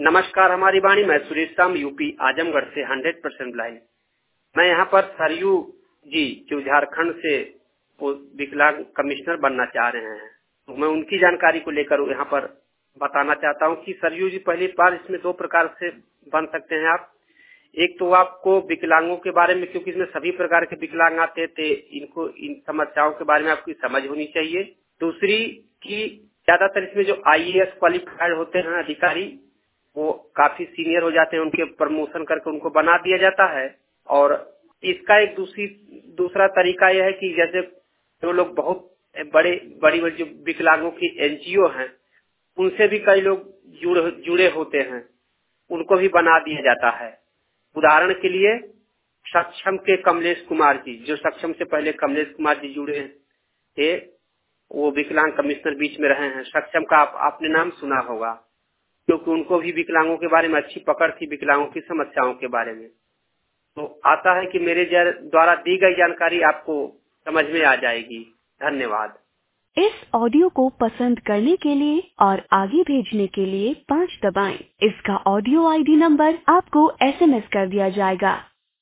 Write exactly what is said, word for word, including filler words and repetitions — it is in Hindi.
नमस्कार, हमारी वाणी। मैं सुरेश शाम, यूपी आजमगढ़ से हंड्रेड परसेंट ब्लाइंड। मैं यहाँ पर सरयू जी जो झारखंड से वो विकलांग कमिश्नर बनना चाह रहे हैं, तो मैं उनकी जानकारी को लेकर यहाँ पर बताना चाहता हूँ कि सरयू जी पहली बार इसमें दो प्रकार से बन सकते हैं आप। एक तो आपको विकलांगों के बारे में, क्योंकि इसमें सभी प्रकार के विकलांग आते थे, इनको इन समस्याओं के बारे में आपकी समझ होनी चाहिए। दूसरी कि ज्यादातर इसमें जो आई ए एस क्वालिफाइड होते हैं अधिकारी, वो काफी सीनियर हो जाते हैं, उनके प्रमोशन करके उनको बना दिया जाता है। और इसका एक दूसरी दूसरा तरीका यह है कि जैसे जो लोग बहुत बड़े बड़ी बड़ी जो विकलांगों की एन जी ओ हैं, उनसे भी कई लोग जुड़े जुड़े होते हैं, उनको भी बना दिया जाता है। उदाहरण के लिए सक्षम के कमलेश कुमार जी, जो सक्षम से पहले कमलेश कुमार जी जुड़े थे, वो विकलांग कमिश्नर बीच में रहे हैं। सक्षम का आप, आपने नाम सुना होगा, क्योंकि उनको भी विकलांगों के बारे में अच्छी पकड़ थी, विकलांगों की समस्याओं के बारे में। तो आता है कि मेरे द्वारा दी गई जानकारी आपको समझ में आ जाएगी। धन्यवाद। इस ऑडियो को पसंद करने के लिए और आगे भेजने के लिए पाँच दबाएं। इसका ऑडियो आई डी नंबर आपको एस एम एस कर दिया जाएगा।